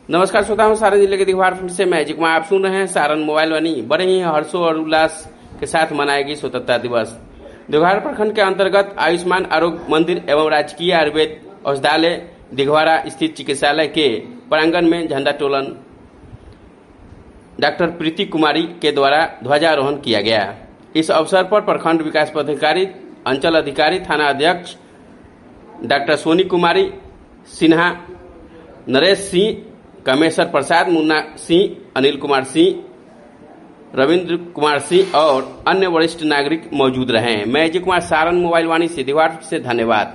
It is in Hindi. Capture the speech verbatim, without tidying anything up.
नमस्कार श्रोता हूँ सारण जिले के दिघवार से मैं अजय कुमार। आप सुन रहे हैं सारण मोबाइल वाणी। बड़े ही हर्षों और उल्लास के साथ मनाएगी स्वतंत्रता दिवस। दिघवारा प्रखंड के अंतर्गत आयुष्मान आरोग्य मंदिर एवं राजकीय आयुर्वेद औषधालय दिघवारा स्थित चिकित्सालय के प्रांगण में झंडोत्तोलन डॉक्टर प्रीति कुमारी के द्वारा ध्वजारोहण किया गया। इस अवसर पर प्रखंड विकास पदाधिकारी, अंचल अधिकारी, थाना अध्यक्ष डॉक्टर सोनी कुमारी सिन्हा, नरेश सिंह, कमेश्वर प्रसाद, मुन्ना सिंह, अनिल कुमार सिंह, रविंद्र कुमार सिंह और अन्य वरिष्ठ नागरिक मौजूद रहे। मैं अजय कुमार, सारण मोबाइल वाणी से दिघवारा से धन्यवाद।